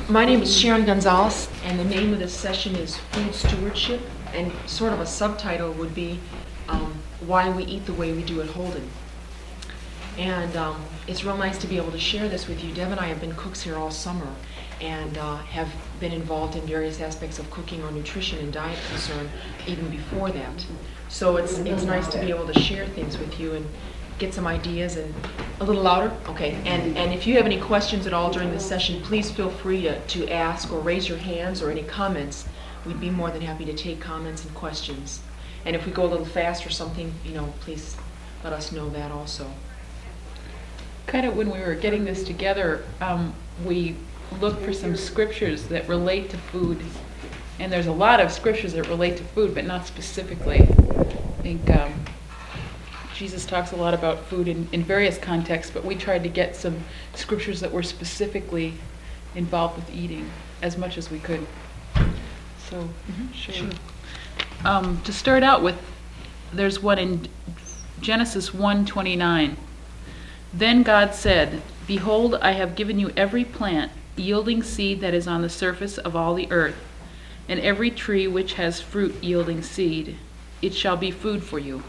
My name is Sharon Gonzalez, and the name of this session is Food Stewardship, and sort of a subtitle would be Why We Eat the Way We Do at Holden. And it's real nice to be able to share this with you. Deb and I have been cooks here all summer and have been involved in various aspects of cooking or nutrition and diet concern even before that. So it's nice to be able to share things with you and get some ideas. And a little louder? Okay. And if you have any questions at all during this session, please feel free to ask or raise your hands or any comments. We'd be more than happy to take comments and questions. And if we go a little fast or something, please let us know that also. Kind of when we were getting this together, we looked for some scriptures that relate to food. And there's a lot of scriptures that relate to food, but not specifically. I think Jesus talks a lot about food in various contexts, but we tried to get some scriptures that were specifically involved with eating as much as we could. So, sure. To start out with, there's one in Genesis 1:29. Then God said, "Behold, I have given you every plant yielding seed that is on the surface of all the earth, and every tree which has fruit yielding seed. It shall be food for you."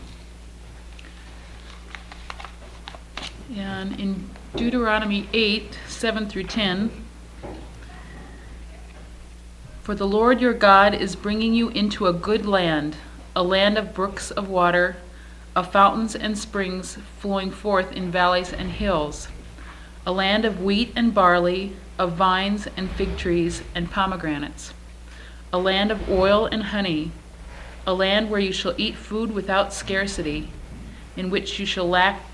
And in Deuteronomy 8:7-10, "For the Lord your God is bringing you into a good land, a land of brooks of water, of fountains and springs flowing forth in valleys and hills, a land of wheat and barley, of vines and fig trees and pomegranates, a land of oil and honey, a land where you shall eat food without scarcity, in which you shall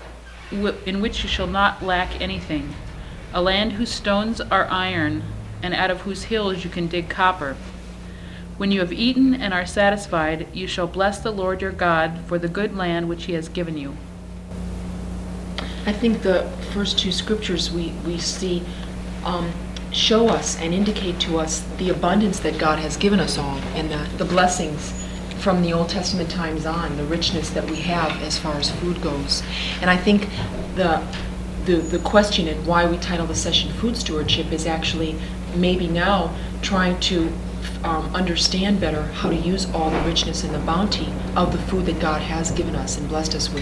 not lack anything, a land whose stones are iron, and out of whose hills you can dig copper. When you have eaten and are satisfied, you shall bless the Lord your God for the good land which he has given you." I think the first two scriptures we see show us and indicate to us the abundance that God has given us all, and the blessings from the Old Testament times on, the richness that we have as far as food goes. And I think the question and why we title the session Food Stewardship is actually maybe now trying to understand better how to use all the richness and the bounty of the food that God has given us and blessed us with.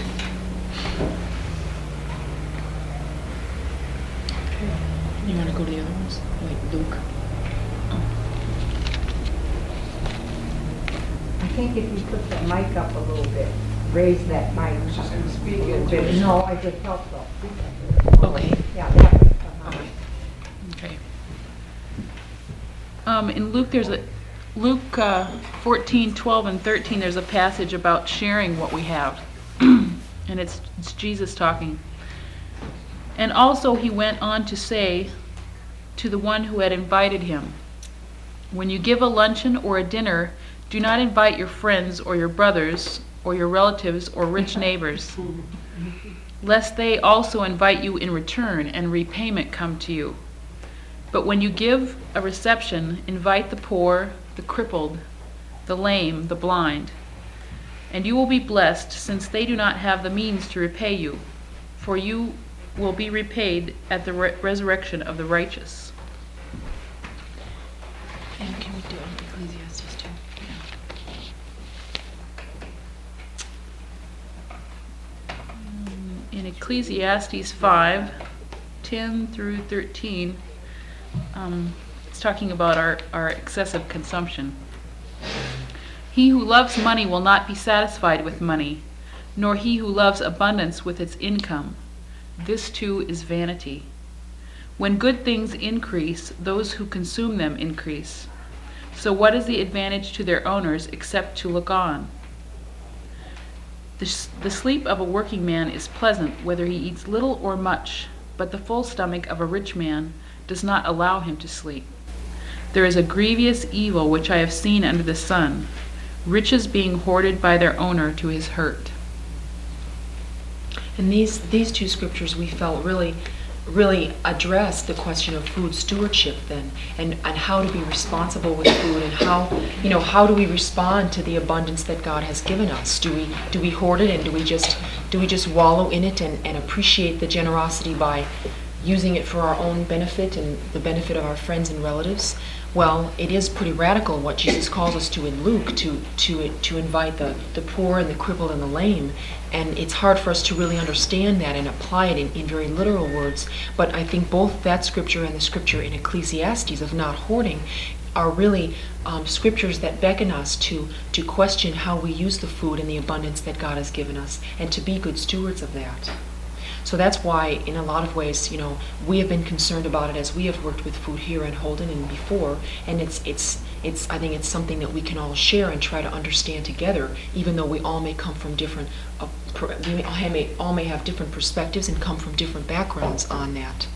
Okay. You want to go to the other ones? Like Luke? I think if you put the mic up a little bit, raise that mic. Just going to speak into But it. no, I just felt so. Okay. Yeah, that was fine. Okay. In Luke 14:12 and 13, there's a passage about sharing what we have. And it's Jesus talking. "And also he went on to say to the one who had invited him, 'When you give a luncheon or a dinner, do not invite your friends or your brothers or your relatives or rich neighbors, lest they also invite you in return and repayment come to you. But when you give a reception, invite the poor, the crippled, the lame, the blind, and you will be blessed, since they do not have the means to repay you, for you will be repaid at the resurrection of the righteous.'" And can we do Ecclesiastes too? In Ecclesiastes 5:10-13, it's talking about our excessive consumption. "He who loves money will not be satisfied with money, nor he who loves abundance with its income. This too is vanity. When good things increase, those who consume them increase. So what is the advantage to their owners except to look on? The sleep of a working man is pleasant, whether he eats little or much, but the full stomach of a rich man does not allow him to sleep. There is a grievous evil which I have seen under the sun, riches being hoarded by their owner to his hurt." And these two scriptures we felt really address the question of food stewardship then, and how to be responsible with food, and how do we respond to the abundance that God has given us? Do we hoard it, and do we just wallow in it and appreciate the generosity by using it for our own benefit and the benefit of our friends and relatives. Well, it is pretty radical what Jesus calls us to in Luke, to invite the poor and the crippled and the lame. And it's hard for us to really understand that and apply it in very literal words. But I think both that scripture and the scripture in Ecclesiastes of not hoarding are really scriptures that beckon us to question how we use the food and the abundance that God has given us, and to be good stewards of that. So that's why, in a lot of ways, we have been concerned about it as we have worked with food here at Holden and before. And I think it's something that we can all share and try to understand together, even though we all may come from different, we all may have different perspectives and come from different backgrounds on that.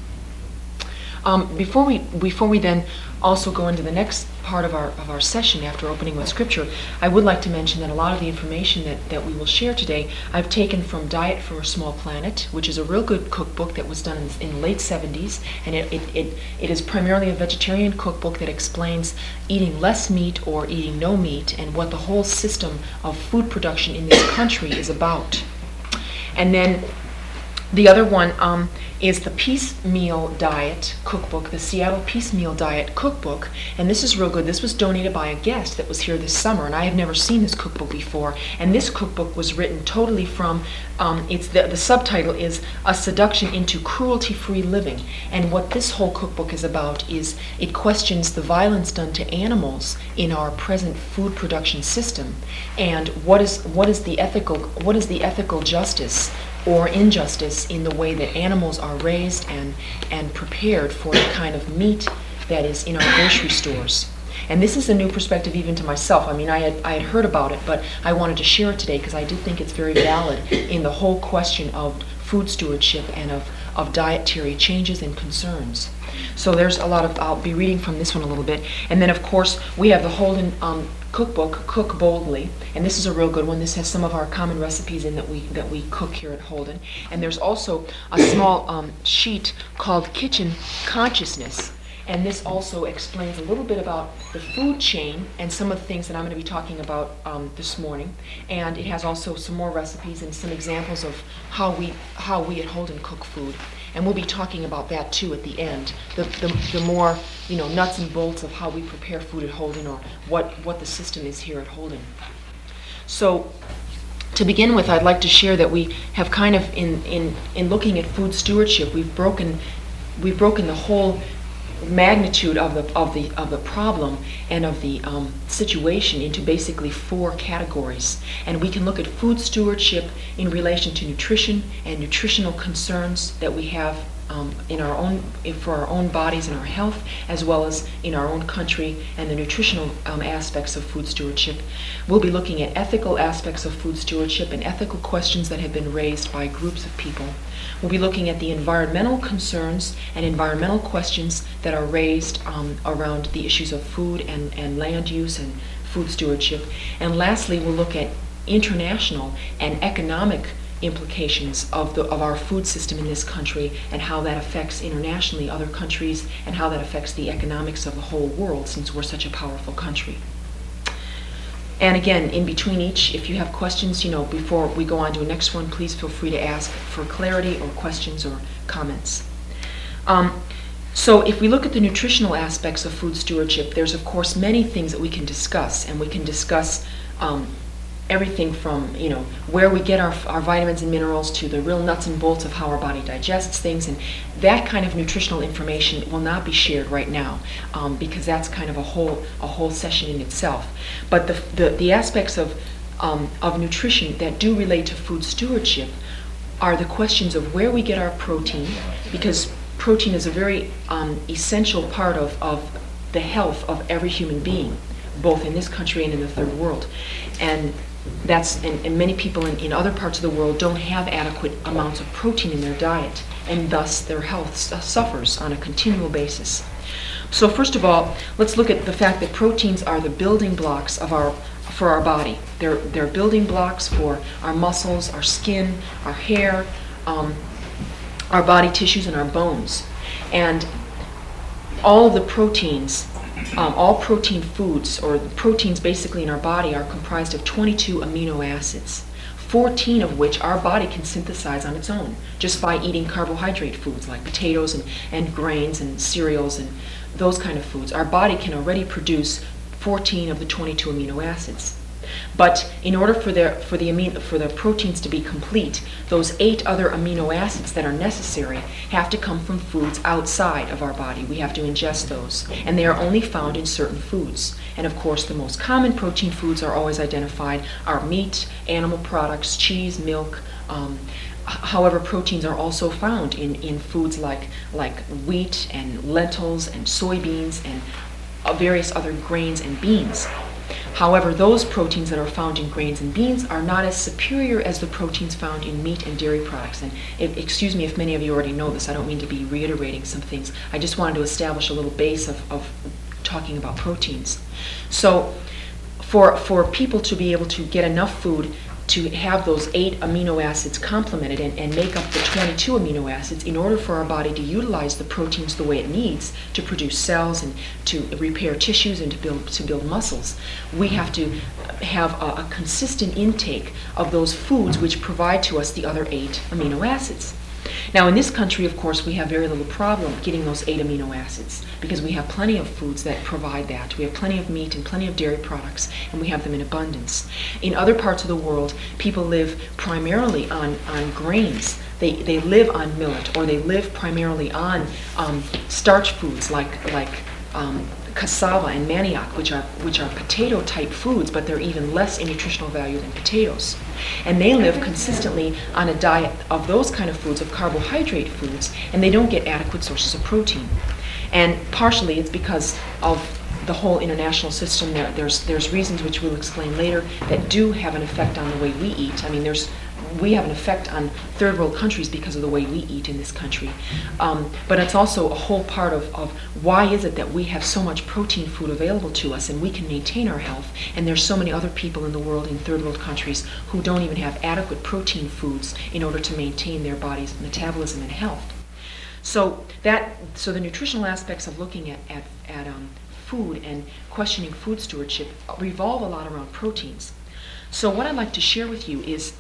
Before we then also go into the next part of our session after opening with scripture, I would like to mention that a lot of the information that we will share today I've taken from Diet for a Small Planet, which is a real good cookbook that was done in the late 70s, and it is primarily a vegetarian cookbook that explains eating less meat or eating no meat and what the whole system of food production in this country is about. And then the other one is the Piecemeal Diet Cookbook, the Seattle Piecemeal Diet Cookbook, and this is real good. This was donated by a guest that was here this summer, and I have never seen this cookbook before. And this cookbook was written totally from, the subtitle is A Seduction into Cruelty-Free Living. And what this whole cookbook is about is it questions the violence done to animals in our present food production system, and what is the ethical justice or injustice in the way that animals are raised and prepared for the kind of meat that is in our grocery stores. And this is a new perspective even to myself. I mean, I had heard about it, but I wanted to share it today because I do think it's very valid in the whole question of food stewardship and of dietary changes and concerns. So there's a lot of, I'll be reading from this one a little bit. And then, of course, we have the Holden cookbook, Cook Boldly, and this is a real good one. This has some of our common recipes in that we cook here at Holden. And there's also a small sheet called Kitchen Consciousness, and this also explains a little bit about the food chain and some of the things that I'm going to be talking about this morning. And it has also some more recipes and some examples of how we at Holden cook food. And we'll be talking about that too at the end. The more nuts and bolts of how we prepare food at Holden, or what the system is here at Holden. So to begin with, I'd like to share that we have kind of in looking at food stewardship, we've broken the whole magnitude of the problem and of the situation into basically 4 categories. And we can look at food stewardship in relation to nutrition and nutritional concerns that we have for our own bodies and our health, as well as in our own country, and the nutritional aspects of food stewardship. We'll be looking at ethical aspects of food stewardship and ethical questions that have been raised by groups of people. We'll be looking at the environmental concerns and environmental questions that are raised around the issues of food and land use and food stewardship. And lastly, we'll look at international and economic implications of our food system in this country, and how that affects internationally other countries, and how that affects the economics of the whole world, since we're such a powerful country. And again, in between each, if you have questions, before we go on to the next one, please feel free to ask for clarity or questions or comments. So if we look at the nutritional aspects of food stewardship, there's of course many things that we can discuss, and we can discuss everything from where we get our vitamins and minerals to the real nuts and bolts of how our body digests things, and that kind of nutritional information will not be shared right now because that's kind of a whole session in itself. But the aspects of nutrition that do relate to food stewardship are the questions of where we get our protein, because protein is a very essential part of the health of every human being, both in this country and in the third world. And many people in other parts of the world don't have adequate amounts of protein in their diet, and thus their health suffers on a continual basis. So first of all, let's look at the fact that proteins are the building blocks for our body. They're building blocks for our muscles, our skin, our hair, our body tissues, and our bones. And all of the proteins, all protein foods, or proteins basically in our body, are comprised of 22 amino acids. 14 of which our body can synthesize on its own, just by eating carbohydrate foods like potatoes and grains and cereals and those kind of foods. Our body can already produce 14 of the 22 amino acids. But in order for the proteins to be complete, those 8 other amino acids that are necessary have to come from foods outside of our body. We have to ingest those, and they are only found in certain foods. And of course, the most common protein foods are always identified are meat, animal products, cheese, milk. However, proteins are also found in foods like wheat and lentils and soybeans and various other grains and beans. However, those proteins that are found in grains and beans are not as superior as the proteins found in meat and dairy products. And excuse me if many of you already know this, I don't mean to be reiterating some things. I just wanted to establish a little base of talking about proteins. So for people to be able to get enough food to have those 8 amino acids complemented and make up the 22 amino acids, in order for our body to utilize the proteins the way it needs to produce cells and to repair tissues and to build muscles, we have to have a consistent intake of those foods which provide to us the other 8 amino acids. Now, in this country, of course, we have very little problem getting those 8 amino acids because we have plenty of foods that provide that. We have plenty of meat and plenty of dairy products, and we have them in abundance. In other parts of the world, people live primarily on grains. They live on millet, or they live primarily on starch foods like cassava and manioc, which are potato-type foods, but they're even less in nutritional value than potatoes. And they live consistently on a diet of those kind of foods, of carbohydrate foods, and they don't get adequate sources of protein. And partially it's because of the whole international system. There's reasons which we'll explain later that do have an effect on the way we eat. I mean, we have an effect on third world countries because of the way we eat in this country. But it's also a whole part of why is it that we have so much protein food available to us and we can maintain our health, and there's so many other people in the world, in third world countries, who don't even have adequate protein foods in order to maintain their body's metabolism and health. So the nutritional aspects of looking at food and questioning food stewardship revolve a lot around proteins. So what I'd like to share with you is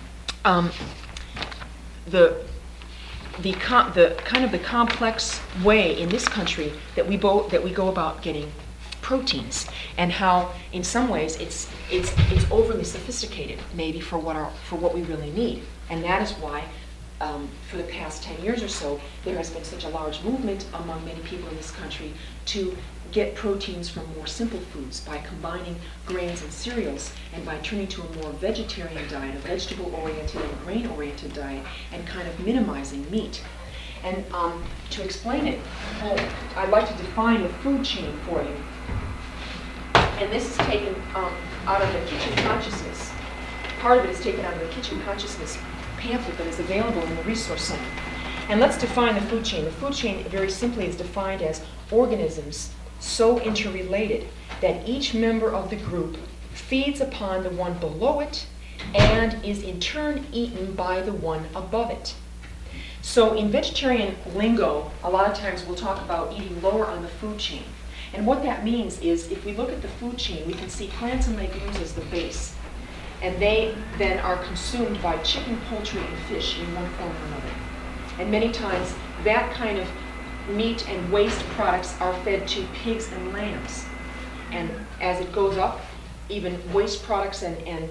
the kind of the complex way in this country that we go about getting proteins, and how in some ways it's overly sophisticated maybe for what we really need. And that is why for the past 10 years or so there has been such a large movement among many people in this country to get proteins from more simple foods by combining grains and cereals, and by turning to a more vegetarian diet, a vegetable-oriented and grain-oriented diet, and kind of minimizing meat. And to explain it, I'd like to define the food chain for you. And this is taken out of the Kitchen Consciousness. Part of it is taken out of the Kitchen Consciousness pamphlet that is available in the Resource Center. And let's define the food chain. The food chain, very simply, is defined as organisms so interrelated that each member of the group feeds upon the one below it and is in turn eaten by the one above it. So in vegetarian lingo, a lot of times we'll talk about eating lower on the food chain. And what that means is, if we look at the food chain, we can see plants and legumes as the base. And they then are consumed by chicken, poultry, and fish in one form or another. And many times that kind of meat and waste products are fed to pigs and lambs. And as it goes up, even waste products and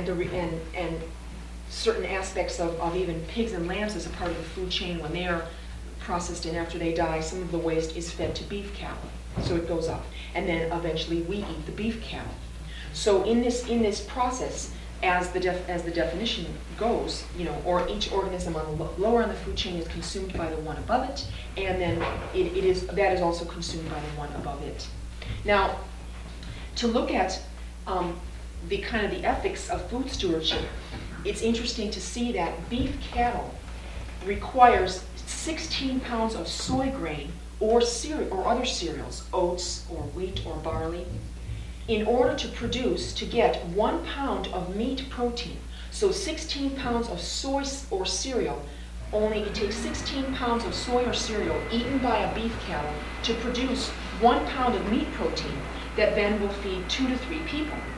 certain aspects of even pigs and lambs as a part of the food chain, when they are processed and after they die, some of the waste is fed to beef cattle. So it goes up. And then eventually we eat the beef cattle. So in this process, as the definition goes, or each organism lower on the food chain is consumed by the one above it, and then that is also consumed by the one above it. Now, to look at the kind of the ethics of food stewardship, it's interesting to see that beef cattle requires 16 pounds of soy grain or other cereals, oats or wheat or barley, in order to get 1 pound of meat protein. So 16 pounds of soy or cereal, it takes 16 pounds of soy or cereal eaten by a beef cattle to produce 1 pound of meat protein that then will feed 2 to 3 people.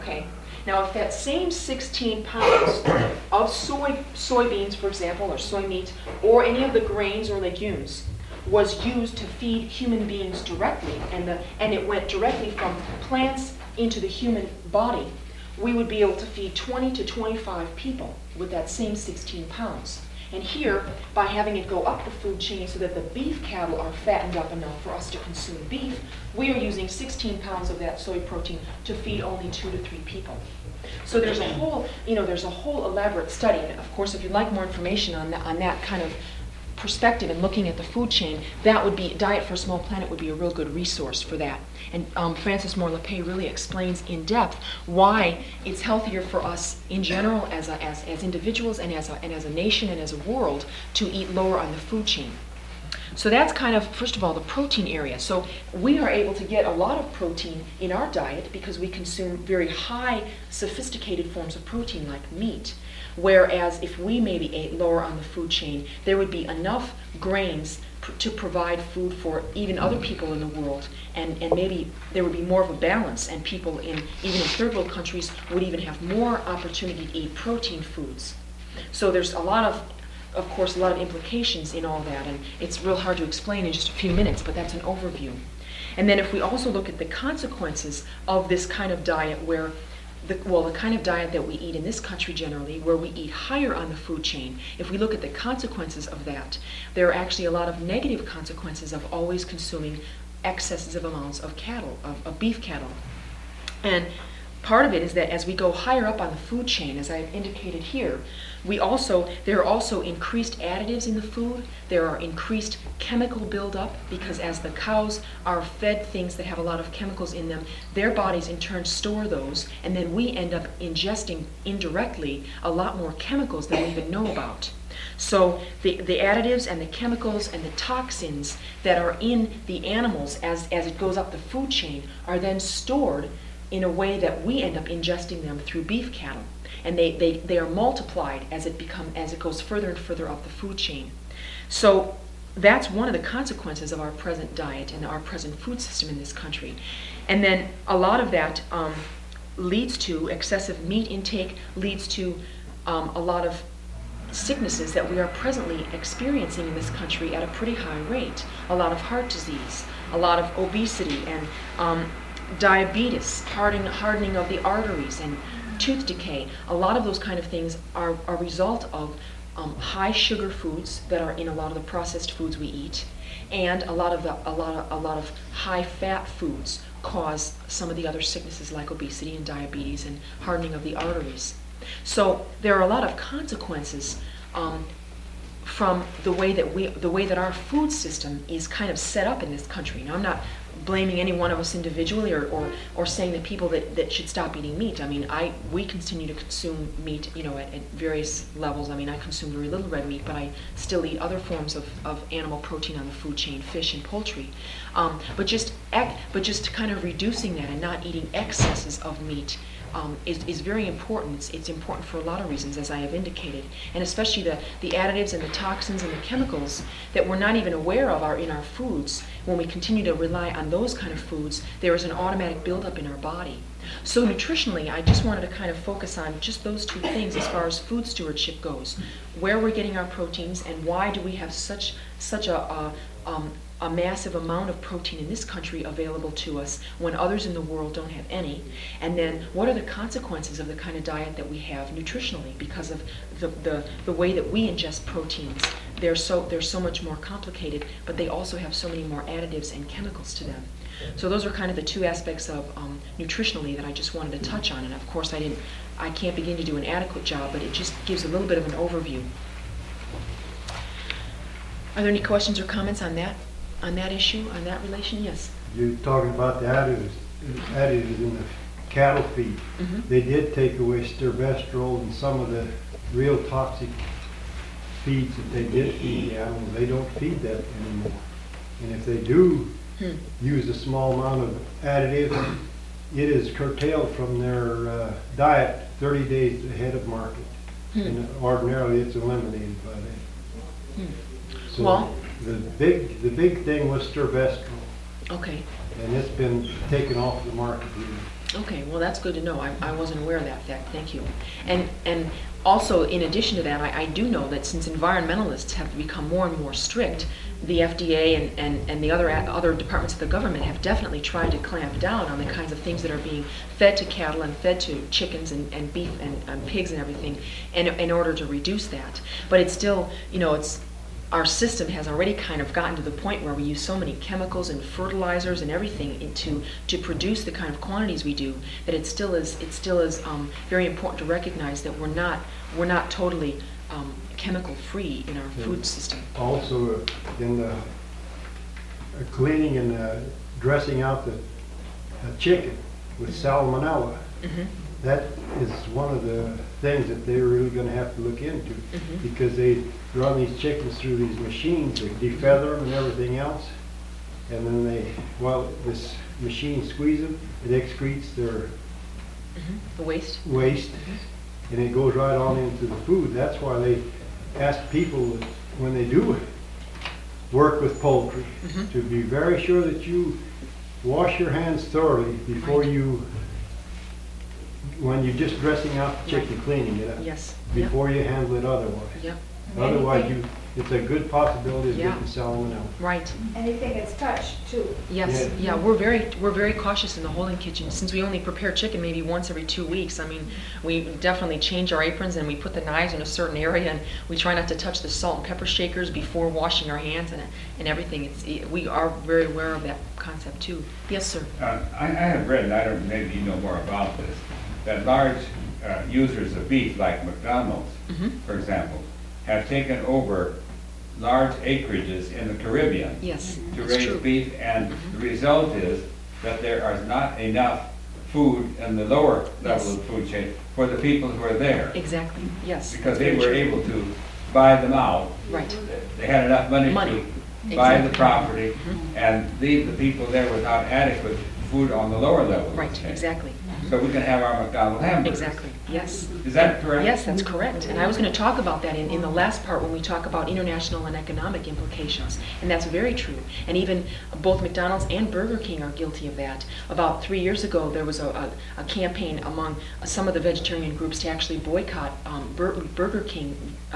Okay. Now, if that same 16 pounds of soybeans, for example, or soy meat, or any of the grains or legumes was used to feed human beings directly, and it went directly from plants into the human body, we would be able to feed 20 to 25 people with that same 16 pounds. And here, by having it go up the food chain so that the beef cattle are fattened up enough for us to consume beef, we are using 16 pounds of that soy protein to feed only 2 to 3 people. So there's a whole elaborate study. And of course, if you'd like more information on that kind of perspective and looking at the food chain, that would be Diet for a Small Planet would be a real good resource for that. And Frances Moore Lappé really explains in depth why it's healthier for us in general as individuals and as a nation and as a world to eat lower on the food chain. So that's kind of, first of all, the protein area. So we are able to get a lot of protein in our diet because we consume very high, sophisticated forms of protein like meat. Whereas if we maybe ate lower on the food chain, there would be enough grains to provide food for even other people in the world, and maybe there would be more of a balance, and people even in third world countries would even have more opportunity to eat protein foods. So there's of course, a lot of implications in all that, and it's real hard to explain in just a few minutes, but that's an overview. And then if we also look at the consequences of this kind of diet where the kind of diet that we eat in this country generally, where we eat higher on the food chain, if we look at the consequences of that, there are actually a lot of negative consequences of always consuming excessive amounts of cattle, of beef cattle. And part of it is that as we go higher up on the food chain, as I've indicated here, there are also increased additives in the food. There are increased chemical buildup because as the cows are fed things that have a lot of chemicals in them, their bodies in turn store those, and then we end up ingesting indirectly a lot more chemicals than we even know about. So the additives and the chemicals and the toxins that are in the animals as it goes up the food chain are then stored in a way that we end up ingesting them through beef cattle. And they are multiplied as it goes further and further up the food chain. So that's one of the consequences of our present diet and our present food system in this country. And then a lot of that leads to excessive meat intake, leads to a lot of sicknesses that we are presently experiencing in this country at a pretty high rate. A lot of heart disease, a lot of obesity, and diabetes, hardening of the arteries, and tooth decay. A lot of those kind of things are a result of high sugar foods that are in a lot of the processed foods we eat, and a lot of high fat foods cause some of the other sicknesses like obesity and diabetes and hardening of the arteries. So there are a lot of consequences from the way that our food system is kind of set up in this country. Now, I'm not blaming any one of us individually or saying that people that should stop eating meat. I mean, we continue to consume meat, at various levels. I mean, I consume very little red meat, but I still eat other forms of animal protein on the food chain, fish and poultry. But just kind of reducing that and not eating excesses of meat is very important. It's important for a lot of reasons, as I have indicated, and especially the additives and the toxins and the chemicals that we're not even aware of are in our foods. When we continue to rely on those kind of foods, there is an automatic buildup in our body. So nutritionally, I just wanted to kind of focus on just those two things as far as food stewardship goes: where we're getting our proteins, and why do we have such a massive amount of protein in this country available to us when others in the world don't have any, and then what are the consequences of the kind of diet that we have nutritionally because of the way that we ingest proteins. They're so much more complicated, but they also have so many more additives and chemicals to them. So those are kind of the two aspects of nutritionally that I just wanted to touch on, and of course I can't begin to do an adequate job, but it just gives a little bit of an overview. Are there any questions or comments on that issue, on that relation? Yes. You're talking about the additives in the cattle feed. Mm-hmm. They did take away stirbestrol and some of the real toxic feeds that they did feed the animals. They don't feed that anymore. And if they do use a small amount of additive, it is curtailed from their diet 30 days ahead of market. And ordinarily it's eliminated by then. So Well, the big thing was stirbestrol. Okay, and it's been taken off the market here. okay, well, that's good to know. I wasn't aware of that fact, thank you. And also, in addition to that, I do know that since environmentalists have become more and more strict, the FDA and the other departments of the government have definitely tried to clamp down on the kinds of things that are being fed to cattle and fed to chickens and beef and pigs and everything in order to reduce that. But it's still, our system has already kind of gotten to the point where we use so many chemicals and fertilizers and everything to produce the kind of quantities we do, that it still is very important to recognize that we're not totally chemical free in our food system. Also, in the cleaning and dressing out the chicken with salmonella, Mhm. that is one of the things that they're really going to have to look into, Mhm. because they run these chickens through these machines, they defeather them and everything else, and then this machine squeezes them, it excretes their The waste? waste, and it goes right on into the food. That's why they ask people that when they do work with poultry Mhm. to be very sure that you wash your hands thoroughly before Right. when you're just dressing out the chicken, cleaning it up, Yes. Yep. before you handle it otherwise. Yep. Otherwise, it's a good possibility of Yeah. getting salmonella. Right. Anything that's touched too. Yes. Yeah. Yeah. We're very cautious in the holding kitchen, since we only prepare chicken maybe once every 2 weeks. I mean, we definitely change our aprons and we put the knives in a certain area, and we try not to touch the salt and pepper shakers before washing our hands and everything. We are very aware of that concept too. Yes, sir. I have read, and I don't, maybe you know more about this, that large users of beef, like McDonald's, Mhm. for example, have taken over large acreages in the Caribbean Yes. to That's raise true. beef, and the result is that there is not enough food in the lower level Yes. of the food chain for the people who are there, Exactly. Yes. because that's they very were true. able to buy them out. Right. They had enough money Money. to buy the Exactly. property Mhm. and leave the people there without adequate food on the lower level of the Right. chain. Exactly. So we can have our McDonald's hamburgers. Exactly. Yes. Is that correct? Yes, that's correct. And I was going to talk about that in the last part when we talk about international and economic implications. And that's very true. And even both McDonald's and Burger King are guilty of that. About 3 years ago, there was a campaign among some of the vegetarian groups to actually boycott Burger King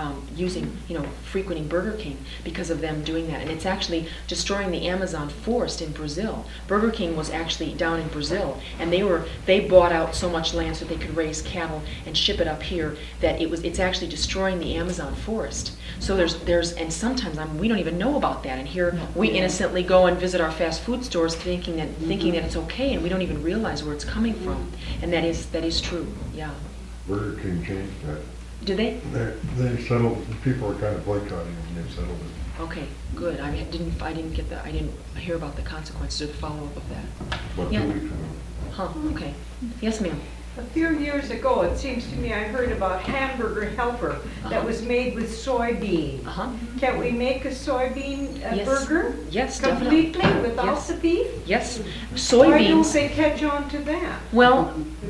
frequenting Burger King because of them doing that. And it's actually destroying the Amazon forest in Brazil. Burger King was actually down in Brazil, and they bought out so much land so they could raise cattle and ship it up here that it's actually destroying the Amazon forest. So and sometimes we don't even know about that, and here we innocently go and visit our fast food stores thinking that it's okay, and we don't even realize where it's coming from. And that is true. Yeah. Burger King changed that. Did they? They settled, people are kind of boycotting and they've settled it. Okay, good. I didn't hear about the consequences or the follow-up of that. About Yeah. 2 weeks ago. Huh, okay. Yes, ma'am. A few years ago, it seems to me I heard about hamburger helper that was made with soybean. Uh-huh. Can we make a soybean Yes. burger? Yes, definitely. Completely without Yes. the beef? Yes, Why don't soybeans. they catch on to that? Well,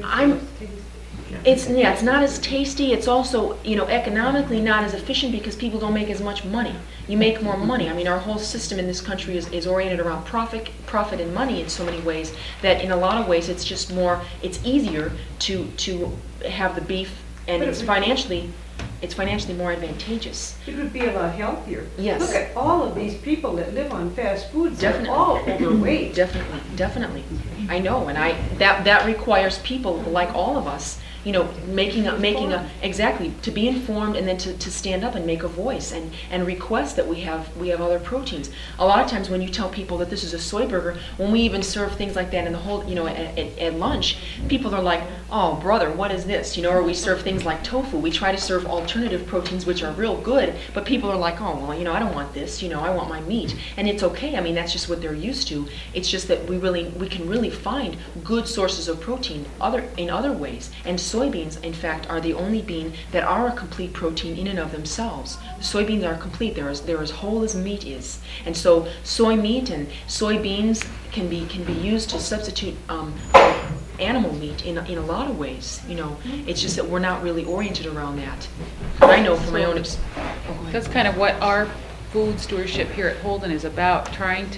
it's not as tasty. It's also, economically not as efficient because people don't make as much money. You make more money. I mean, our whole system in this country is oriented around profit and money in so many ways that in a lot of ways it's easier to have the beef, and But it's financially more advantageous. It would be a lot healthier. Yes. Look at all of these people that live on fast foods. They're Definitely. all overweight. Definitely. I know, and that requires people like all of us, exactly, to be informed and then to stand up and make a voice and request that we have other proteins. A lot of times when you tell people that this is a soy burger, when we even serve things like that in the whole, at lunch, people are like, oh brother, what is this? Or we serve things like tofu. We try to serve alternative proteins which are real good, but people are like, oh well, I don't want this, I want my meat. And it's okay. I mean, that's just what they're used to. It's just that we can really find good sources of protein in other ways. And soybeans, in fact, are the only bean that are a complete protein in and of themselves. Soybeans are complete. They're as whole as meat is. And so soy meat and soybeans can be used to substitute animal meat in a lot of ways. It's just that we're not really oriented around that. But I know from my own That's kind of what our food stewardship here at Holden is about, trying to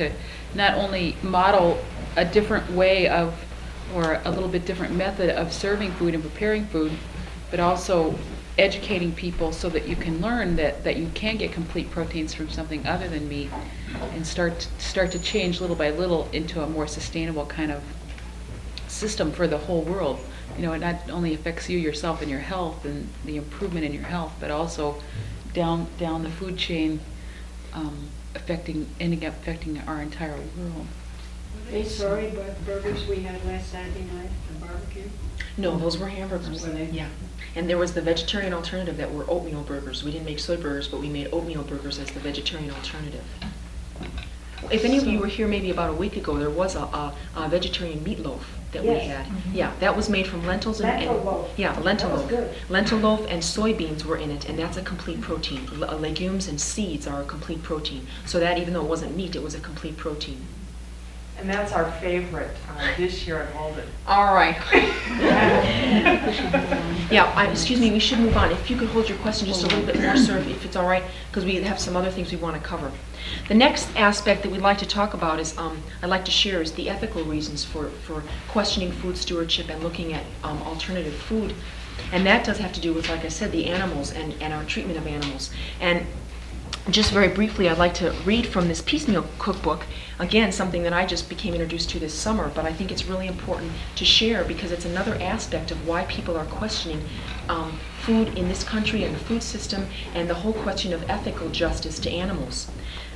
not only model a different way of, or a little bit different method of serving food and preparing food, but also educating people so that you can learn that you can get complete proteins from something other than meat, and start to change little by little into a more sustainable kind of system for the whole world. You know, it not only affects you yourself and your health and the improvement in your health, but also down the food chain, ending up affecting our entire world. Hey, sorry, but burgers we had last Saturday night for barbecue? No, those were hamburgers. Were they? Yeah. And there was the vegetarian alternative that were oatmeal burgers. We didn't make soy burgers, but we made oatmeal burgers as the vegetarian alternative. If any of you were here maybe about a week ago, there was a vegetarian meatloaf that we Yes. had. Yeah, that was made from lentils and... Lentil loaf. Yeah, lentil That was loaf. good. Lentil loaf and soybeans were in it, and that's a complete protein. Legumes and seeds are a complete protein. So that, even though it wasn't meat, it was a complete protein. And that's our favorite dish here at Holden. All right. Yeah, excuse me, we should move on. If you could hold your question just a little bit more, sir, if it's all right, because we have some other things we want to cover. The next aspect that we'd like to talk about is, I'd like to share, is the ethical reasons for questioning food stewardship and looking at alternative food. And that does have to do with, like I said, the animals and our treatment of animals. And just very briefly, I'd like to read from this piecemeal cookbook. Again, something that I just became introduced to this summer, but I think it's really important to share because it's another aspect of why people are questioning food in this country and the food system and the whole question of ethical justice to animals.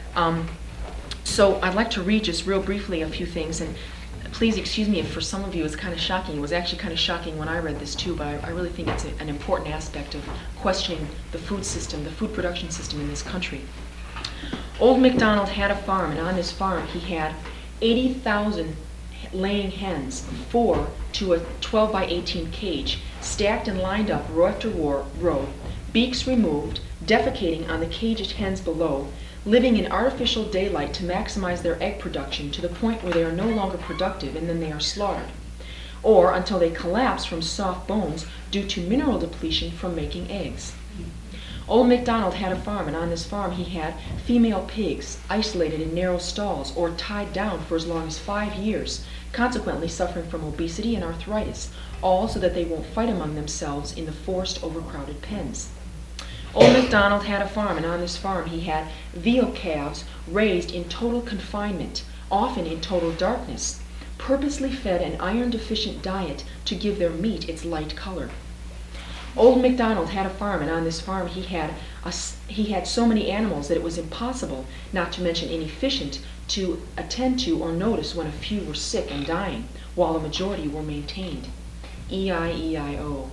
So I'd like to read just real briefly a few things, and please excuse me if for some of you it's kind of shocking. It was actually kind of shocking when I read this too, but I really think it's an important aspect of questioning the food system, the food production system in this country. Old MacDonald had a farm, and on this farm he had 80,000 laying hens, 4 to a 12 by 18 cage, stacked and lined up row after row, beaks removed, defecating on the caged hens below, living in artificial daylight to maximize their egg production to the point where they are no longer productive and then they are slaughtered, or until they collapse from soft bones due to mineral depletion from making eggs. Old MacDonald had a farm, and on this farm he had female pigs isolated in narrow stalls or tied down for as long as 5 years, consequently suffering from obesity and arthritis, all so that they won't fight among themselves in the forced, overcrowded pens. Old MacDonald had a farm, and on this farm he had veal calves raised in total confinement, often in total darkness, purposely fed an iron-deficient diet to give their meat its light color. Old MacDonald had a farm, and on this farm he had so many animals that it was impossible, not to mention inefficient, to attend to or notice when a few were sick and dying, while a majority were maintained. E-I-E-I-O.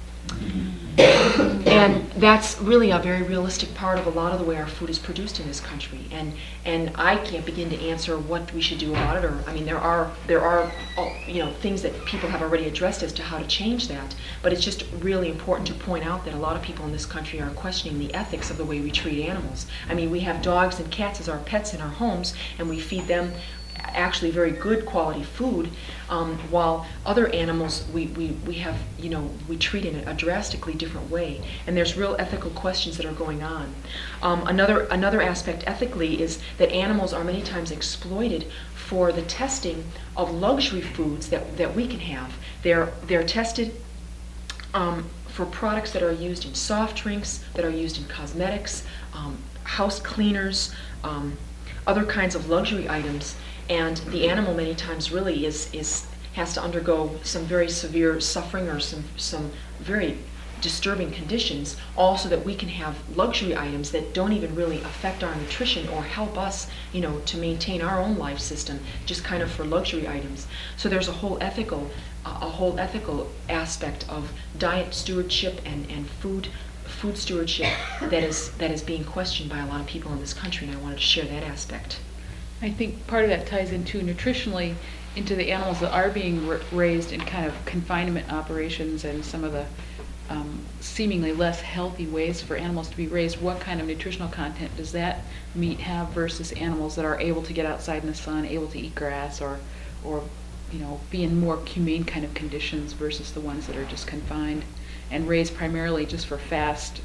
And that's really a very realistic part of a lot of the way our food is produced in this country. And I can't begin to answer what we should do about it. Or I mean, there are things that people have already addressed as to how to change that. But it's just really important to point out that a lot of people in this country are questioning the ethics of the way we treat animals. I mean, we have dogs and cats as our pets in our homes, and we feed them actually very good quality food, while other animals we have, we treat in a drastically different way, and there's real ethical questions that are going on. Another aspect ethically is that animals are many times exploited for the testing of luxury foods that we can have. They're tested for products that are used in soft drinks, that are used in cosmetics, house cleaners, other kinds of luxury items. And the animal many times really has to undergo some very severe suffering or some very disturbing conditions, all so that we can have luxury items that don't even really affect our nutrition or help us, to maintain our own life system, just kind of for luxury items. So there's a whole ethical aspect of diet stewardship and food stewardship that is being questioned by a lot of people in this country, and I wanted to share that aspect. I think part of that ties into nutritionally into the animals that are being raised in kind of confinement operations and some of the seemingly less healthy ways for animals to be raised. What kind of nutritional content does that meat have versus animals that are able to get outside in the sun, able to eat grass, or be in more humane kind of conditions versus the ones that are just confined and raised primarily just for fast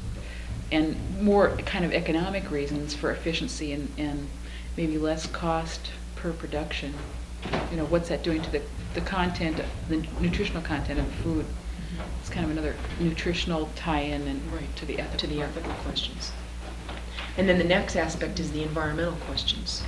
and more kind of economic reasons for efficiency and maybe less cost per production. You know, what's that doing to the content, the nutritional content of the food? It's kind of another nutritional tie-in and Right, to the ethical. to the part. ethical questions. And then the next aspect is the environmental questions.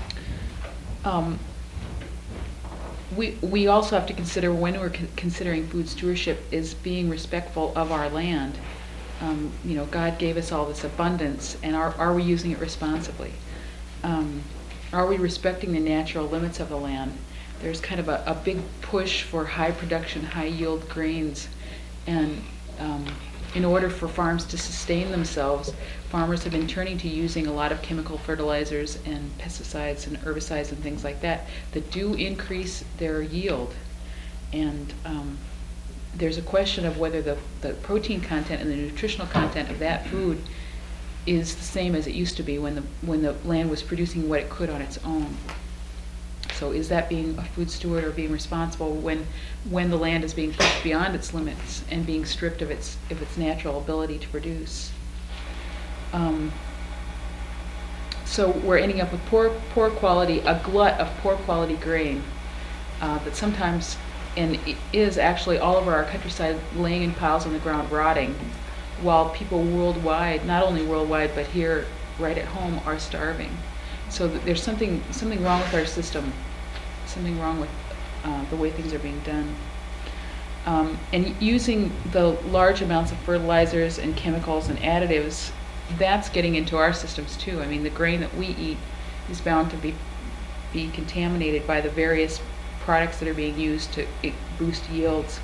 We also have to consider, when we're considering food stewardship, is being respectful of our land. You know, God gave us all this abundance, and are we using it responsibly? Are we respecting the natural limits of the land? There's kind of a big push for high production, high yield grains, and in order for farms to sustain themselves, farmers have been turning to using a lot of chemical fertilizers and pesticides and herbicides and things like that do increase their yield. And there's a question of whether the protein content and the nutritional content of that food is the same as it used to be when the land was producing what it could on its own. So is that being a food steward or being responsible when the land is being pushed beyond its limits and being stripped of its natural ability to produce? So we're ending up with poor quality, a glut of poor quality grain that sometimes, and it is actually all over our countryside, laying in piles on the ground rotting, while people worldwide, not only worldwide but here right at home, are starving. So there's something wrong with our system, something wrong with the way things are being done. And using the large amounts of fertilizers and chemicals and additives, that's getting into our systems too. I mean, the grain that we eat is bound to be contaminated by the various products that are being used to boost yields.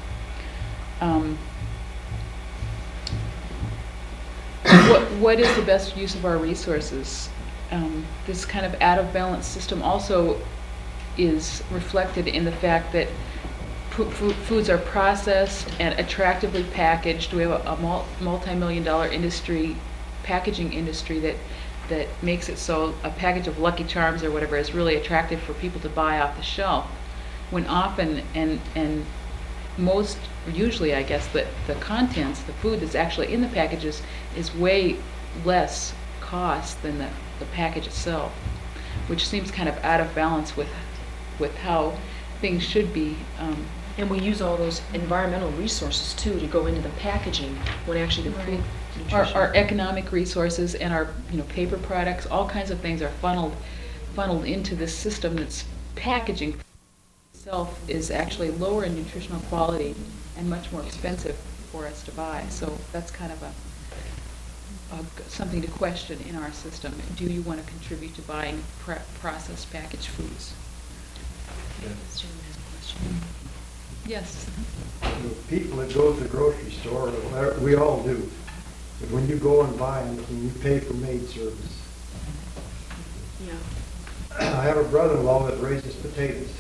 What is the best use of our resources? This kind of out of balance system also is reflected in the fact that foods are processed and attractively packaged. We have a multi-million-dollar industry, packaging industry, that makes it so a package of Lucky Charms or whatever is really attractive for people to buy off the shelf, when often and most, or usually I guess, the contents, the food that's actually in the packages is way less cost than the package itself, which seems kind of out of balance with how things should be. And we use all those environmental resources too to go into the packaging when actually the food nutrition. Our economic resources and our paper products, all kinds of things are funneled into this system that's packaging itself is actually lower in nutritional quality and much more expensive for us to buy. So that's kind of something to question in our system. Do you want to contribute to buying processed packaged foods? Sterling has a question. Yes. The people that go to the grocery store, we all do, but when you go and buy them, and you pay for maid service. Yeah. I have a brother-in-law that raises potatoes.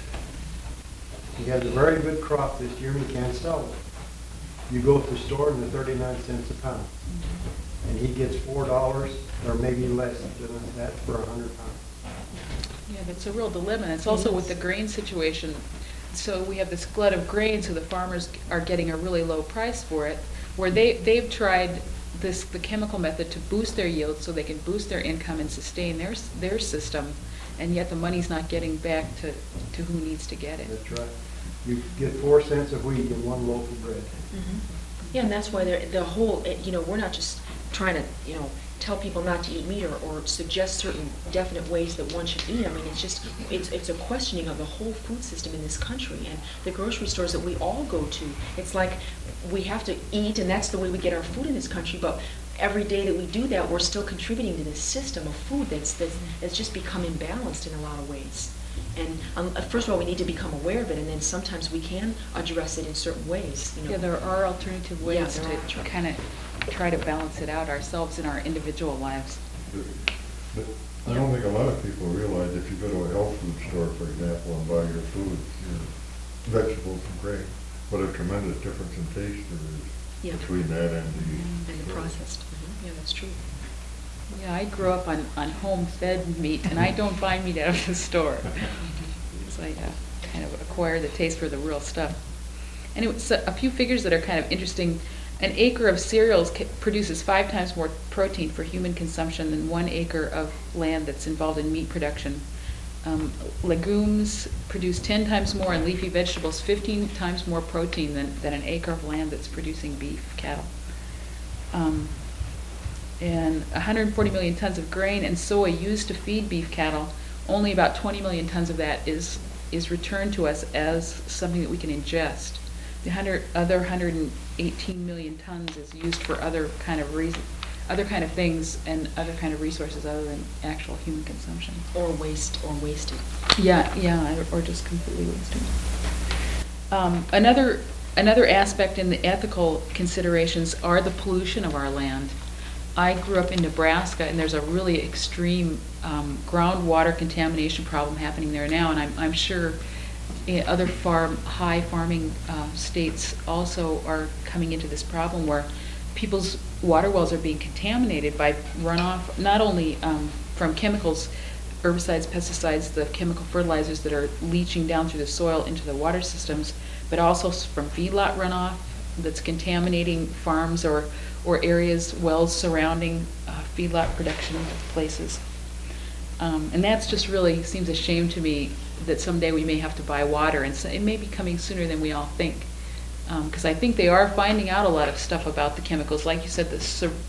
He has a very good crop this year and he can't sell it. You go to the store and they're 39 cents a pound. And he gets $4 or maybe less than that for 100 pounds. Yeah, that's a real dilemma. It's also with the grain situation. So we have this glut of grain, so the farmers are getting a really low price for it, where they've tried the chemical method to boost their yield so they can boost their income and sustain their system, and yet the money's not getting back to who needs to get it. That's right. You get 4 cents of wheat in one loaf of bread. Yeah, and that's why the whole, we're not just trying to, tell people not to eat meat or suggest certain definite ways that one should eat. I mean, it's a questioning of the whole food system in this country and the grocery stores that we all go to. It's like we have to eat, and that's the way we get our food in this country, but every day that we do that, we're still contributing to this system of food that's just become imbalanced in a lot of ways. And first of all, we need to become aware of it, and then sometimes we can address it in certain ways. Yeah, there are alternative ways there are. to kind of try to balance it out ourselves in our individual lives. But I don't think a lot of people realize if you go to a health food store, for example, and buy your food, your vegetables and grain, what a tremendous difference in taste there is between that and the processed. Yeah, that's true. Yeah, I grew up on home-fed meat, and I don't buy meat out of the store. So I kind of acquire the taste for the real stuff. Anyway, so a few figures that are kind of interesting. An acre of cereals produces 5 times more protein for human consumption than 1 acre of land that's involved in meat production. Legumes produce 10 times more, and leafy vegetables 15 times more protein than an acre of land that's producing beef cattle. And 140 million tons of grain and soy used to feed beef cattle, only about 20 million tons of that is returned to us as something that we can ingest. The other 118 million tons is used for other kind of things and other kind of resources other than actual human consumption. Or wasted. Yeah, or just completely wasted. Another aspect in the ethical considerations are the pollution of our land. I grew up in Nebraska, and there's a really extreme groundwater contamination problem happening there now, and I'm sure other high farming states also are coming into this problem where people's water wells are being contaminated by runoff, not only from chemicals, herbicides, pesticides, the chemical fertilizers that are leaching down through the soil into the water systems, but also from feedlot runoff that's contaminating farms or areas, wells surrounding feedlot production places. And that's just really seems a shame to me that someday we may have to buy water, and so it may be coming sooner than we all think. Because I think they are finding out a lot of stuff about the chemicals. Like you said, the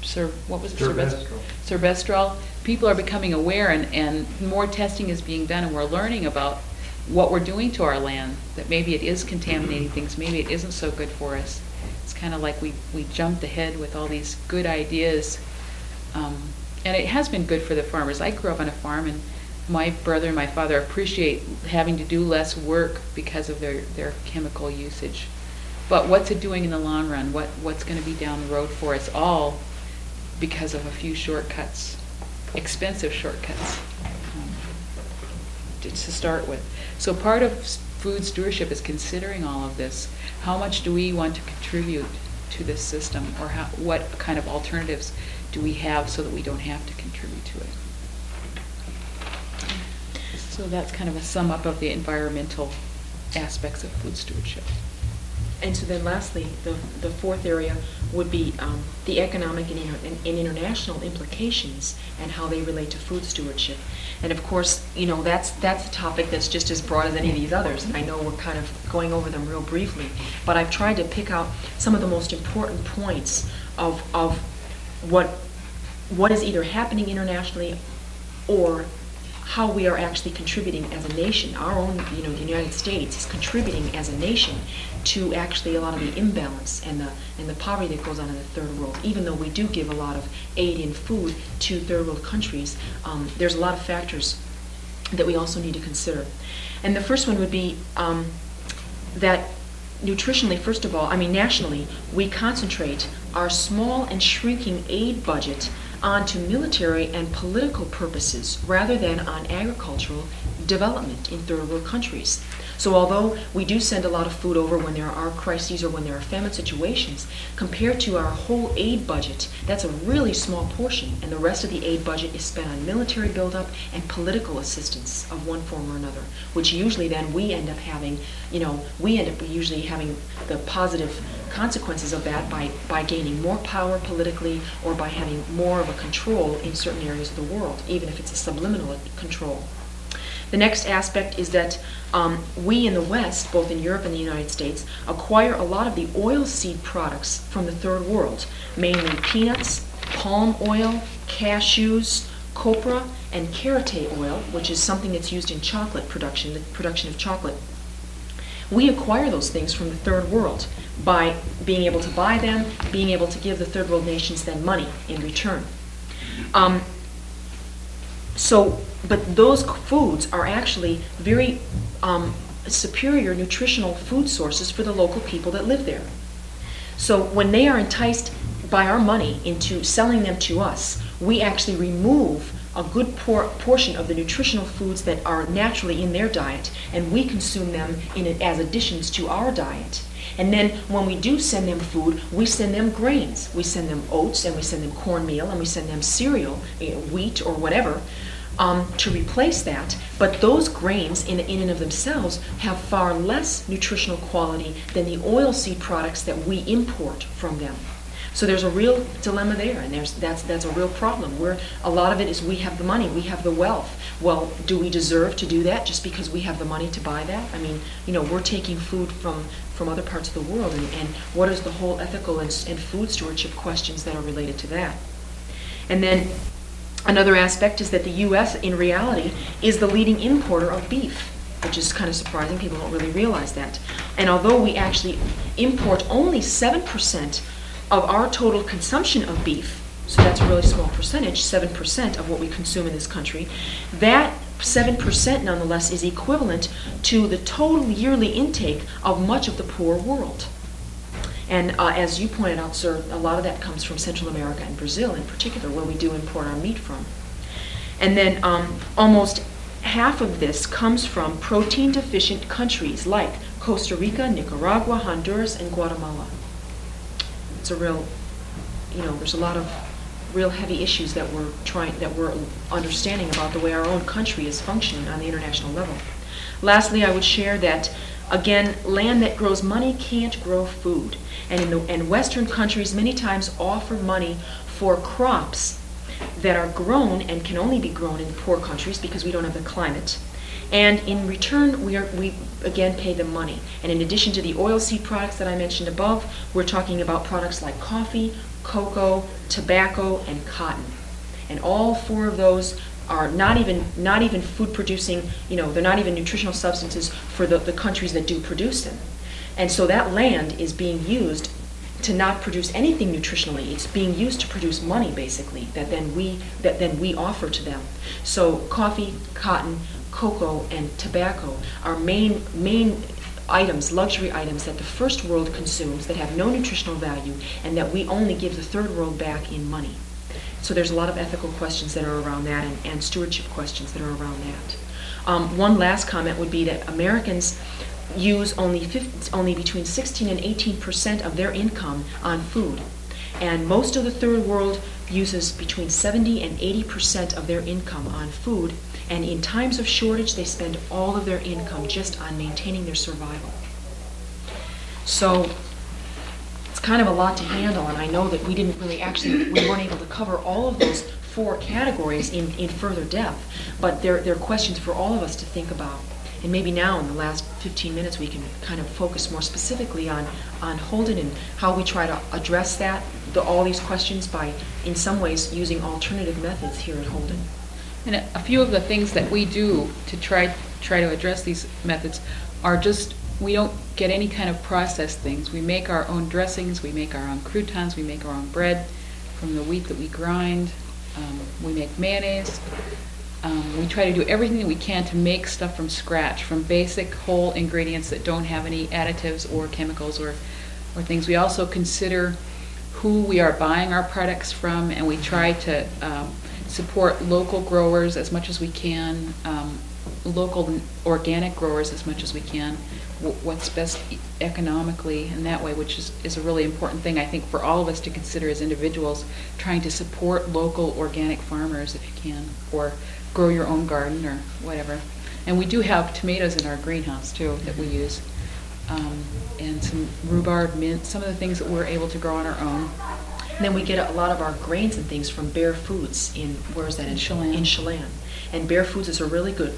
Serbestral. People are becoming aware, and more testing is being done, and we're learning about what we're doing to our land, that maybe it is contaminating things, maybe it isn't so good for us. It's kind of like we jumped ahead with all these good ideas. And it has been good for the farmers. I grew up on a farm, and my brother and my father appreciate having to do less work because of their chemical usage. But what's it doing in the long run? What's going to be down the road for us all because of a few shortcuts, expensive shortcuts to start with. So part of food stewardship is considering all of this. How much do we want to contribute to this system, or what kind of alternatives do we have so that we don't have to contribute to it? So that's kind of a sum up of the environmental aspects of food stewardship. And so then lastly, the fourth area would be the economic and international implications and how they relate to food stewardship. And of course, that's a topic that's just as broad as any of these others. And I know we're kind of going over them real briefly, but I've tried to pick out some of the most important points of what is either happening internationally or how we are actually contributing as a nation. Our own, the United States is contributing as a nation to actually a lot of the imbalance and the poverty that goes on in the third world. Even though we do give a lot of aid in food to third world countries, there's a lot of factors that we also need to consider. And the first one would be that nutritionally, first of all, nationally, we concentrate our small and shrinking aid budget onto military and political purposes rather than on agricultural development in third world countries. So although we do send a lot of food over when there are crises or when there are famine situations, compared to our whole aid budget, that's a really small portion, and the rest of the aid budget is spent on military buildup and political assistance of one form or another, which usually then we end up having, usually having the positive consequences of that by gaining more power politically or by having more of a control in certain areas of the world, even if it's a subliminal control. The next aspect is that we in the West, both in Europe and the United States, acquire a lot of the oilseed products from the third world, mainly peanuts, palm oil, cashews, copra, and karité oil, which is something that's used in chocolate production, the production of chocolate. We acquire those things from the third world by being able to buy them, being able to give the third world nations then money in return. But those foods are actually very superior nutritional food sources for the local people that live there. So when they are enticed by our money into selling them to us, we actually remove a good portion of the nutritional foods that are naturally in their diet, and we consume them as additions to our diet. And then when we do send them food, we send them grains. We send them oats, and we send them cornmeal, and we send them cereal, wheat or whatever, to replace that. But those grains in and of themselves have far less nutritional quality than the oilseed products that we import from them. So there's a real dilemma there, and that's a real problem. A lot of it is we have the money, we have the wealth. Well, do we deserve to do that just because we have the money to buy that? I mean, we're taking food from other parts of the world, and what is the whole ethical and food stewardship questions that are related to that? And then another aspect is that the U.S. in reality is the leading importer of beef, which is kind of surprising. People don't really realize that. And although we actually import only 7% of our total consumption of beef, so that's a really small percentage, 7% of what we consume in this country, that 7% nonetheless is equivalent to the total yearly intake of much of the poor world. And as you pointed out, sir, a lot of that comes from Central America and Brazil in particular, where we do import our meat from. And then almost half of this comes from protein-deficient countries like Costa Rica, Nicaragua, Honduras, and Guatemala. It's a real, there's a lot of real heavy issues that we're understanding about the way our own country is functioning on the international level. Lastly, I would share that, again, land that grows money can't grow food. And Western countries many times offer money for crops that are grown and can only be grown in poor countries because we don't have the climate. And in return, we again pay them money. And in addition to the oilseed products that I mentioned above, we're talking about products like coffee, cocoa, tobacco, and cotton. And all four of those are not even food producing, they're not even nutritional substances for the countries that do produce them. And so that land is being used to not produce anything nutritionally. It's being used to produce money, basically, that then we offer to them. So coffee, cotton, cocoa, and tobacco are main items, luxury items that the first world consumes that have no nutritional value and that we only give the third world back in money. So there's a lot of ethical questions that are around that and stewardship questions that are around that. One last comment would be that Americans use only between 16 and 18% of their income on food. And most of the third world uses between 70 and 80% of their income on food. And in times of shortage, they spend all of their income just on maintaining their survival. So it's kind of a lot to handle, and I know that we weren't able to cover all of those four categories in further depth, but they're questions for all of us to think about. And maybe now in the last 15 minutes we can kind of focus more specifically on Holden and how we try to address all these questions by, in some ways, using alternative methods here at Holden. And a few of the things that we do to try to address these methods are just, we don't get any kind of processed things. We make our own dressings, we make our own croutons, we make our own bread from the wheat that we grind, we make mayonnaise. We try to do everything that we can to make stuff from scratch, from basic whole ingredients that don't have any additives or chemicals or things. We also consider who we are buying our products from, and we try to support local growers as much as we can, local organic growers as much as we can, what's best economically in that way, which is a really important thing, I think, for all of us to consider as individuals, trying to support local organic farmers if you can, or grow your own garden or whatever. And we do have tomatoes in our greenhouse too that we use, and some rhubarb, mint, some of the things that we're able to grow on our own. And then we get a lot of our grains and things from Bear Foods in, where is that? In Chelan. In Chelan. And Bear Foods is a really good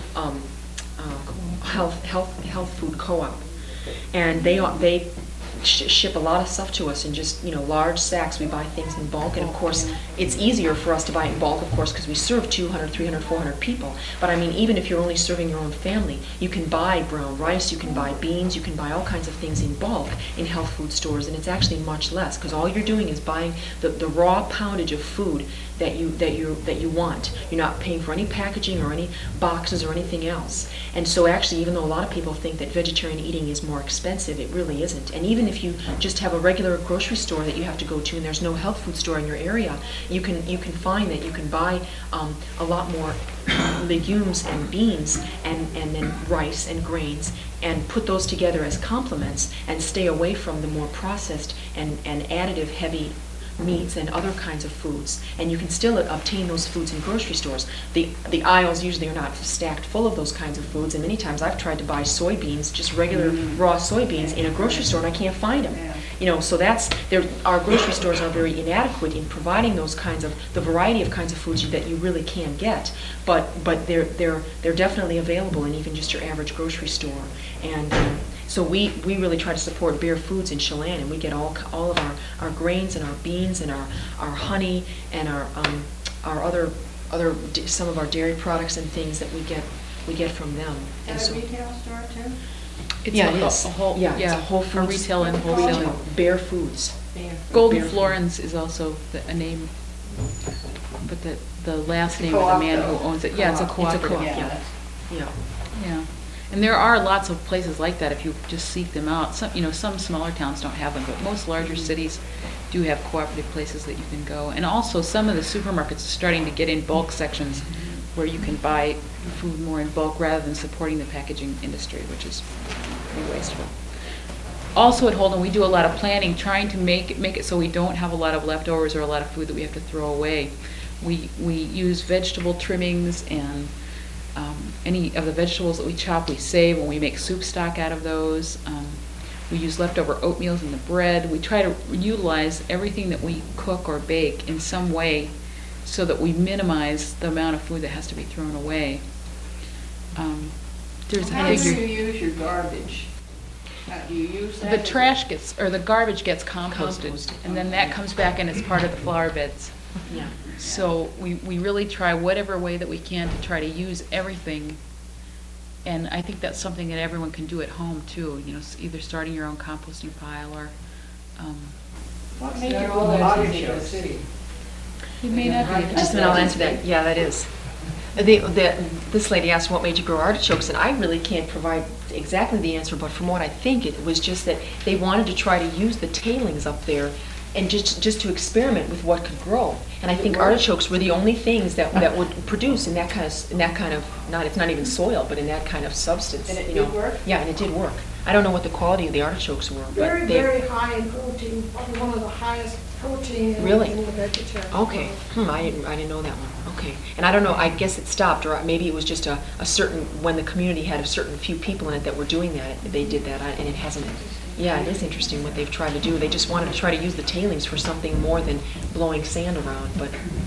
health food co-op. And they ship a lot of stuff to us in just, large sacks. We buy things in bulk, and of course it's easier for us to buy in bulk, of course, because we serve 200, 300, 400 people. But I mean, even if you're only serving your own family, you can buy brown rice, you can buy beans, you can buy all kinds of things in bulk in health food stores, and it's actually much less, because all you're doing is buying the raw poundage of food that you want. You're not paying for any packaging or any boxes or anything else. And so actually, even though a lot of people think that vegetarian eating is more expensive, it really isn't. And even if you just have a regular grocery store that you have to go to and there's no health food store in your area, you can find that you can buy a lot more legumes and beans and then rice and grains, and put those together as complements and stay away from the more processed and additive heavy meats and other kinds of foods. And you can still obtain those foods in grocery stores. The aisles usually are not stacked full of those kinds of foods, and many times I've tried to buy soybeans, just regular raw soybeans, in a grocery store, and I can't find them. So our grocery stores are very inadequate in providing those kinds of, the variety of kinds of foods that you really can get. But they're definitely available in even just your average grocery store. And so we really try to support Bare Foods in Chelan, and we get all of our grains and our beans and our honey and our other some of our dairy products and things that we get from them. And Is so, that a retail store too? It's yeah, a- it is. a whole- Yeah, it's yeah, a Whole a Foods. retail and Retail. wholesale. Bare Foods. There. Golden Bare- Florence is also a name, but the last name of the man who owns it, yeah, it's a Co-op. It's a cooperative. co-op, Yeah, yeah. Yeah. Yeah, and there are lots of places like that if you just seek them out. Some smaller towns don't have them, but most larger cities do have cooperative places that you can go. And also, some of the supermarkets are starting to get in bulk sections where you can buy food more in bulk rather than supporting the packaging industry, which is pretty wasteful. Also at Holden, we do a lot of planning, trying to make it so we don't have a lot of leftovers or a lot of food that we have to throw away. We use vegetable trimmings, and any of the vegetables that we chop, we save when we make soup stock out of those. We use leftover oatmeals in the bread. We try to utilize everything that we cook or bake in some way so that we minimize the amount of food that has to be thrown away. There's a How do figure. you use your garbage? Do you use that? The trash the garbage gets composted, Composted. and then that comes back and is part of the flower beds. Yeah. So we really try whatever way that we can to try to use everything. And I think that's something that everyone can do at home too, either starting your own composting pile or, What made you go to artichokes? you may not be. Just a minute, I'll answer that. Yeah, that is. This lady asked what made you grow artichokes, and I really can't provide exactly the answer, but from what I think, it was just that they wanted to try to use the tailings up there and just to experiment with what could grow. And I think artichokes were the only things that would produce in that kind of not, it's not even soil, but in that kind of substance. And it did work? Yeah, and it did work. I don't know what the quality of the artichokes were, but Very, they. very high in protein, probably one of the highest protein Really? in the vegetarian. Okay, I didn't know that one, okay. And I don't know, I guess it stopped, or maybe it was just a certain, when the community had a certain few people in it that were doing that, they did that, and it hasn't, yeah, it is interesting what they've tried to do. They just wanted to try to use the tailings for something more than blowing sand around, but,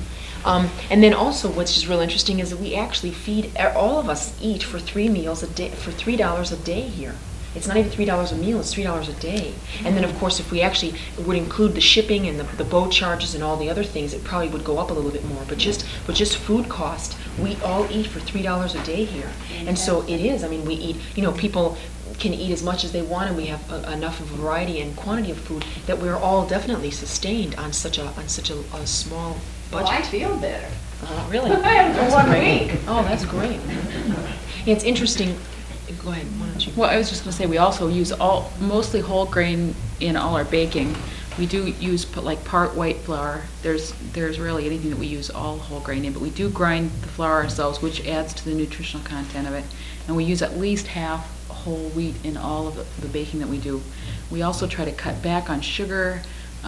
and then also, what's just real interesting is that we actually feed, all of us eat for 3 meals a day, for $3 a day here. It's not even $3 a meal, it's $3 a day. And then, of course, if we actually would include the shipping and the boat charges and all the other things, it probably would go up a little bit more. But just food cost, we all eat for $3 a day here. And so it is, I mean, we eat, people can eat as much as they want, and we have enough of variety and quantity of food that we're all definitely sustained on such a small budget. Well, I feel better. Really? I have That's one great. week. Oh, that's great. Yeah, it's interesting. Go ahead, why don't you? Well, I was just going to say, we also use mostly whole grain in all our baking. We do use part white flour. There's rarely anything that we use all whole grain in, but we do grind the flour ourselves, which adds to the nutritional content of it. And we use at least half whole wheat in all of the baking that we do. We also try to cut back on sugar.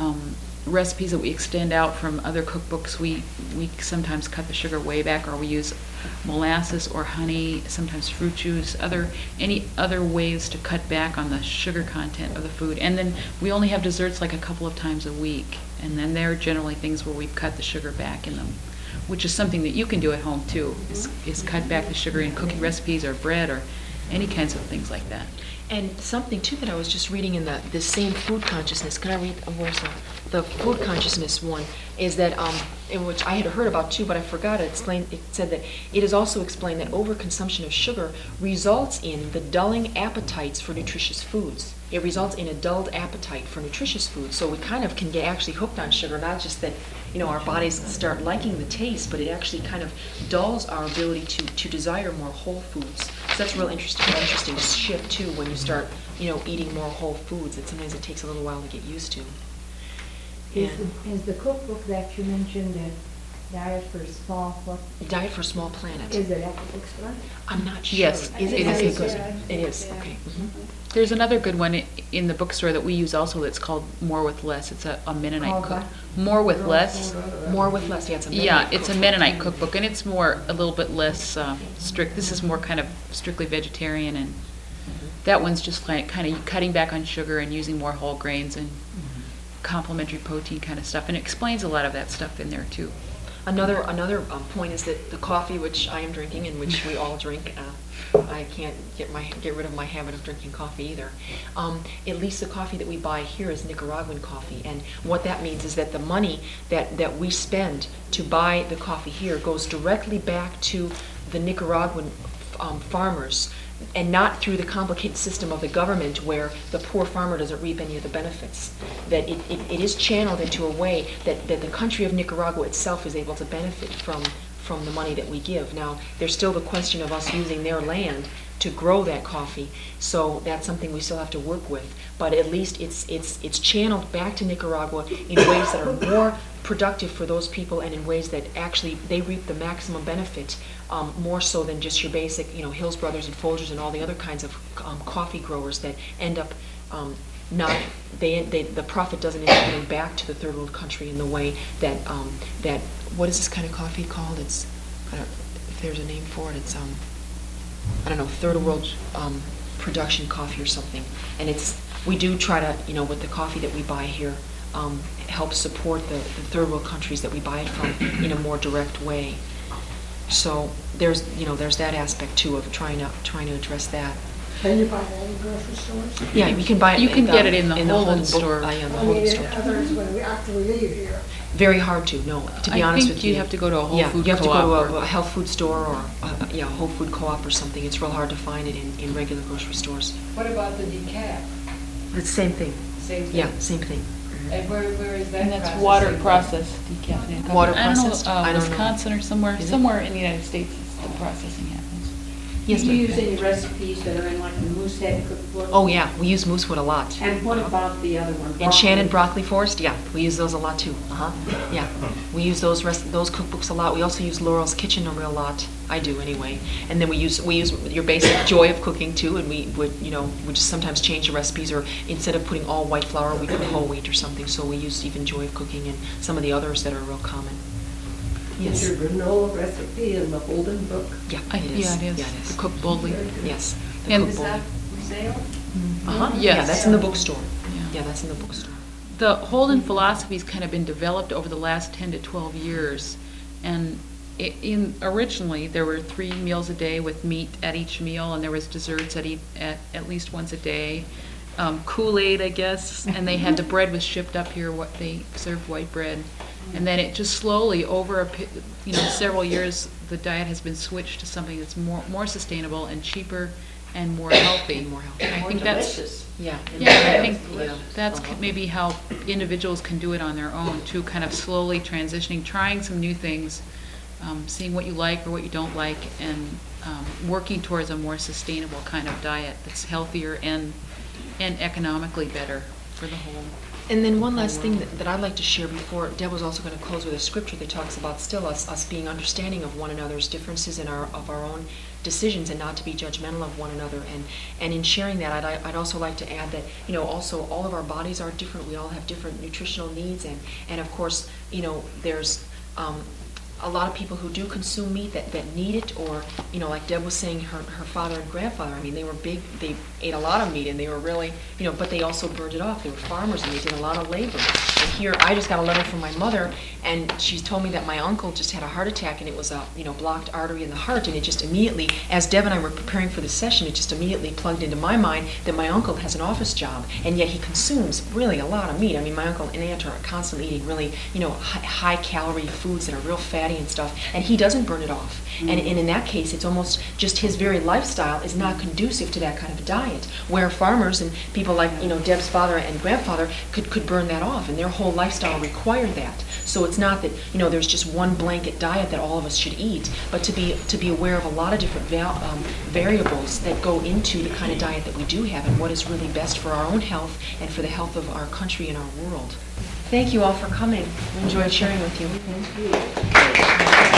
Recipes that we extend out from other cookbooks, we sometimes cut the sugar way back, or we use molasses or honey, sometimes fruit juice, any other ways to cut back on the sugar content of the food. And then we only have desserts like a couple of times a week, and then they're generally things where we've cut the sugar back in them, which is something that you can do at home too, is cut back the sugar in cookie recipes or bread or any kinds of things like that. And something too that I was just reading in this same food consciousness, can I read, where's the food consciousness one, is that, in which I had heard about too, but I forgot to explain, it said that it is also explained that overconsumption of sugar results in the dulling appetites for nutritious foods. It results in a dulled appetite for nutritious foods. So we kind of can get actually hooked on sugar, not just that, our bodies start liking the taste, but it actually kind of dulls our ability to desire more whole foods. So that's real interesting shift too when you start, eating more whole foods. That sometimes it takes a little while to get used to. Is the cookbook that you mentioned, the Diet for Small Planet, Is it at the bookstore? I'm not sure. Yes, Is it? it is. Okay, good. Yeah. It is, Yeah. okay. There's another good one in the bookstore that we use also that's called More with Less. It's a Mennonite Called cook. what? More with Less. More with less, yeah, it's a Mennonite Yeah, it's a cookbook. Mennonite cookbook, and it's a little bit less strict. This is more kind of strictly vegetarian, and that one's just like kind of cutting back on sugar and using more whole grains and complementary protein kind of stuff. And it explains a lot of that stuff in there too. Another point is that the coffee, which I am drinking and which we all drink, I can't get rid of my habit of drinking coffee either. At least the coffee that we buy here is Nicaraguan coffee, and what that means is that the money that we spend to buy the coffee here goes directly back to the Nicaraguan farmers, and not through the complicated system of the government where the poor farmer doesn't reap any of the benefits. That it is channeled into a way that the country of Nicaragua itself is able to benefit from the money that we give. Now, there's still the question of us using their land to grow that coffee, so that's something we still have to work with. But at least it's channeled back to Nicaragua in ways that are more productive for those people and in ways that actually they reap the maximum benefit, more so than just your basic, Hills Brothers and Folgers and all the other kinds of coffee growers that end up the profit doesn't end up getting back to the third world country in the way that what is this kind of coffee called? It's, I don't, if there's a name for it, it's I don't know, third world production coffee or something. And we do try to, with the coffee that we buy here, help support the third world countries that we buy it from in a more direct way. So there's that aspect too of trying to address that. Can you buy that in grocery stores? Yeah, we can buy it. You can get it in the Holden Holden store. Yeah, the I Holden mean, store. others, after we leave here. Very hard to, no, to be honest with you. I think you have to go to a Whole Food you have to go Co-op to a health food store or a Whole Food Co-op or something. It's real hard to find it in regular grocery stores. What about the decaf? It's the same thing. Same thing? Yeah, same thing. And where is that? And that's processing? water processed decaffeinated coffee. Water I don't know, processed? I don't know. Wisconsin or somewhere, Is it? somewhere in the United States is the processing happens. Yes, Do you ma'am. use any recipes that are in like the Moosehead cookbook? Oh, yeah, we use moosewood a lot. And what about the other one? Enchanted broccoli forest, yeah, we use those a lot too. Yeah, we use those cookbooks a lot. We also use Laurel's Kitchen a real lot. I do anyway. And then we use your basic Joy of Cooking too. And we just sometimes change the recipes, or instead of putting all white flour, we put whole wheat or something. So we use even Joy of Cooking and some of the others that are real common. Yes. Is your granola recipe in the Holden book? Yeah, Yeah, it is. it is. Yeah, it is. The Cook Boldly. Yes. the And- Cook Is Boldly. that for sale? Yeah, Yes. that's in the bookstore. Yeah. Yeah, that's in the bookstore. The Holden philosophy's kind of been developed over the last 10 to 12 years. And originally, there were 3 meals a day with meat at each meal, and there was desserts at least once a day. Kool-Aid, I guess, and they had the bread was shipped up here. They served white bread, and then it just slowly over several years, the diet has been switched to something that's more sustainable and cheaper and more healthy. And more healthy. I More think that's delicious. Yeah. I think Yeah. that's maybe how individuals can do it on their own too, kind of slowly transitioning, trying some new things, seeing what you like or what you don't like, and working towards a more sustainable kind of diet that's healthier and economically better for the whole. And then one last thing that I'd like to share before, Deb was also going to close with a scripture that talks about still us being understanding of one another's differences and of our own decisions, and not to be judgmental of one another. And in sharing that, I'd also like to add that, also all of our bodies are different. We all have different nutritional needs, and of course, there's a lot of people who do consume meat that need it, or, like Deb was saying, her father and grandfather, I mean, they were big, they ate a lot of meat, and they were really, but they also burned it off. They were farmers, and they did a lot of labor. And here, I just got a letter from my mother, and she told me that my uncle just had a heart attack, and it was a, blocked artery in the heart, and it just immediately, as Deb and I were preparing for this session, it just immediately plugged into my mind that my uncle has an office job, and yet he consumes really a lot of meat. I mean, my uncle and aunt are constantly eating really, high-calorie foods that are real fatty and stuff, and he doesn't burn it off. And in that case, it's almost just his very lifestyle is not conducive to that kind of a diet, where farmers and people like, Deb's father and grandfather could burn that off, and their whole lifestyle required that. So it's not that, there's just one blanket diet that all of us should eat, but to be aware of a lot of different variables that go into the kind of diet that we do have, and what is really best for our own health and for the health of our country and our world. Thank you all for coming. I enjoyed sharing with you. Thank you.